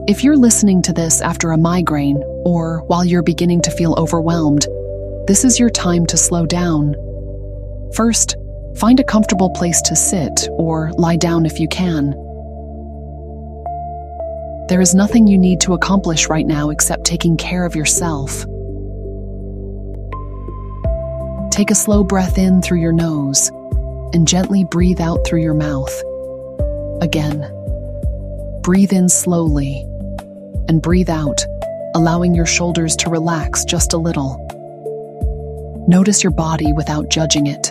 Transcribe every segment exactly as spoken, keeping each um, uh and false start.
If you're listening to this after a migraine or while you're beginning to feel overwhelmed, this is your time to slow down. First, find a comfortable place to sit or lie down if you can. There is nothing you need to accomplish right now except taking care of yourself. Take a slow breath in through your nose and gently breathe out through your mouth. Again, breathe in slowly and breathe out, allowing your shoulders to relax just a little. Notice your body without judging it.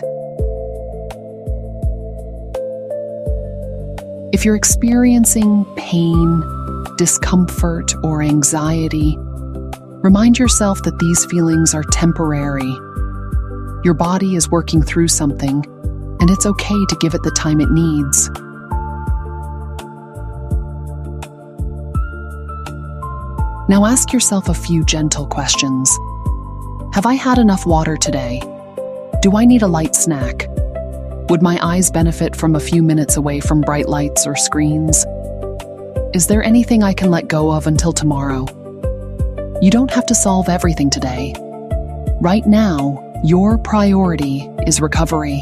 If you're experiencing pain, discomfort, or anxiety, remind yourself that these feelings are temporary. Your body is working through something, and it's okay to give it the time it needs. Now ask yourself a few gentle questions. Have I had enough water today? Do I need a light snack? Would my eyes benefit from a few minutes away from bright lights or screens? Is there anything I can let go of until tomorrow? You don't have to solve everything today. Right now, your priority is recovery.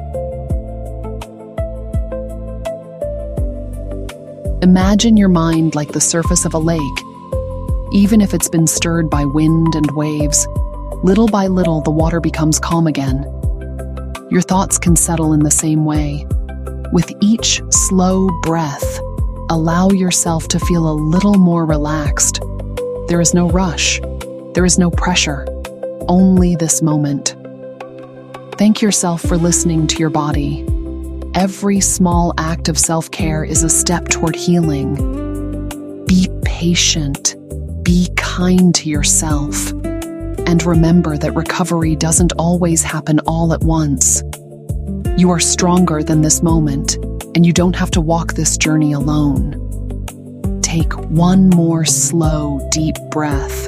Imagine your mind like the surface of a lake. Even if it's been stirred by wind and waves, little by little the water becomes calm again. Your thoughts can settle in the same way. With each slow breath, allow yourself to feel a little more relaxed. There is no rush. There is no pressure. Only this moment. Thank yourself for listening to your body. Every small act of self-care is a step toward healing. Be patient. Be kind to yourself. And remember that recovery doesn't always happen all at once. You are stronger than this moment, and you don't have to walk this journey alone. Take one more slow, deep breath.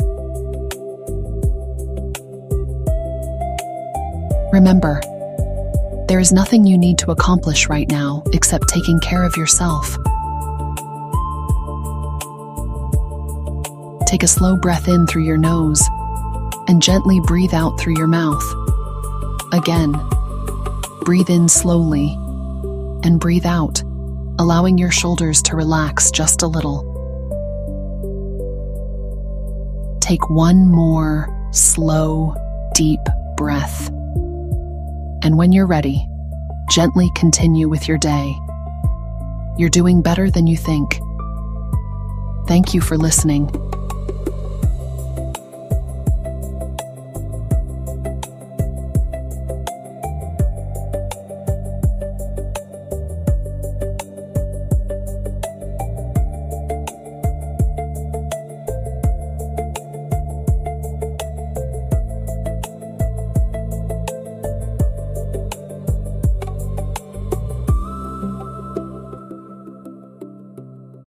Remember, there is nothing you need to accomplish right now except taking care of yourself. Take a slow breath in through your nose and gently breathe out through your mouth. Again, breathe in slowly and breathe out, allowing your shoulders to relax just a little. Take one more slow, deep breath. And when you're ready, gently continue with your day. You're doing better than you think. Thank you for listening.